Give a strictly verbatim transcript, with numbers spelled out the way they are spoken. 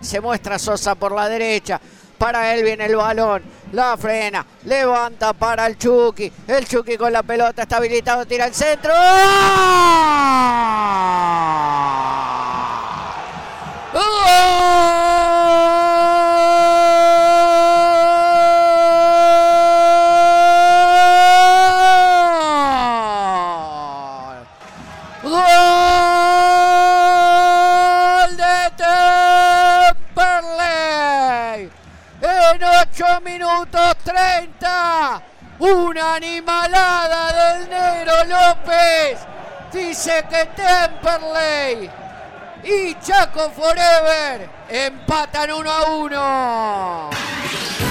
Se muestra Sosa por la derecha. Para él viene el balón. La frena. Levanta para el Chucky. El Chucky con la pelota. Está habilitado. Tira el centro. ¡Gol! ¡Gol de Temperley! En ocho minutos treinta, una animalada del Negro López. Dice que Temperley y Chaco Forever empatan uno a uno.